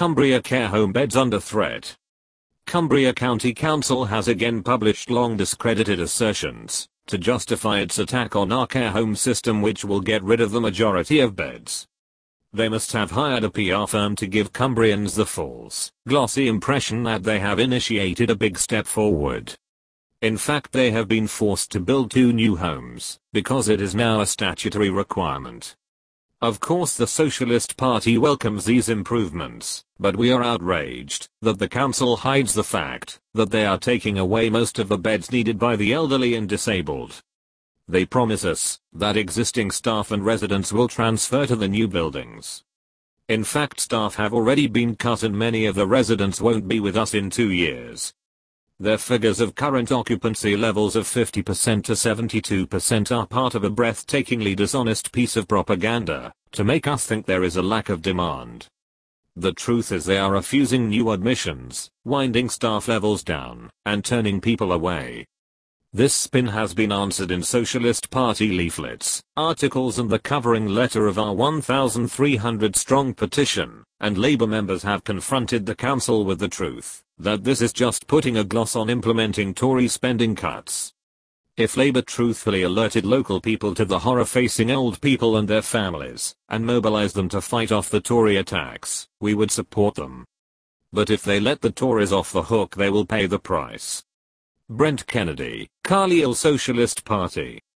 Cumbria care home beds under threat. Cumbria County Council has again published long discredited assertions to justify its attack on our care home system, which will get rid of the majority of beds. They must have hired a PR firm to give Cumbrians the false, glossy impression that they have initiated a big step forward. In fact, they have been forced to build 2 new homes because it is now a statutory requirement. Of course, the Socialist Party welcomes these improvements, but we are outraged that the council hides the fact that they are taking away most of the beds needed by the elderly and disabled. They promise us that existing staff and residents will transfer to the new buildings. In fact, staff have already been cut and many of the residents won't be with us in 2 years. Their figures of current occupancy levels of 50% to 72% are part of a breathtakingly dishonest piece of propaganda to make us think there is a lack of demand. The truth is they are refusing new admissions, winding staff levels down, and turning people away. This spin has been answered in Socialist Party leaflets, articles and the covering letter of our 1,300-strong petition, and Labour members have confronted the council with the truth that this is just putting a gloss on implementing Tory spending cuts. If Labour truthfully alerted local people to the horror facing old people and their families, and mobilised them to fight off the Tory attacks, we would support them. But if they let the Tories off the hook, they will pay the price. Brent Kennedy, Carlisle Socialist Party.